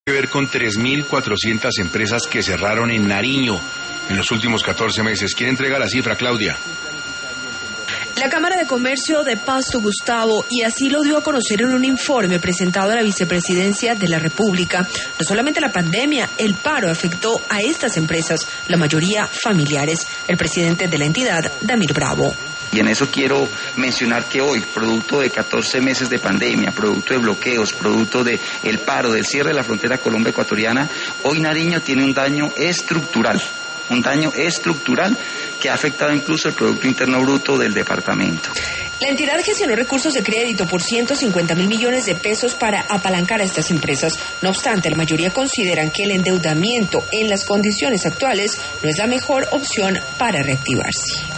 Que ver con 3.400 empresas que cerraron en Nariño en los últimos 14 meses. ¿Quién entrega la cifra, Claudia? La Cámara de Comercio de Pasto, Gustavo, y así lo dio a conocer en un informe presentado a la Vicepresidencia de la República. No solamente la pandemia, el paro afectó a estas empresas, la mayoría familiares. El presidente de la entidad, Damir Bravo. Y en eso quiero mencionar que hoy, producto de 14 meses de pandemia, producto de bloqueos, producto del paro, del cierre de la frontera Colombia-Ecuatoriana, hoy Nariño tiene un daño estructural que ha afectado incluso el Producto Interno Bruto del departamento. La entidad gestionó recursos de crédito por 150.000 millones de pesos para apalancar a estas empresas. No obstante, la mayoría consideran que el endeudamiento en las condiciones actuales no es la mejor opción para reactivarse.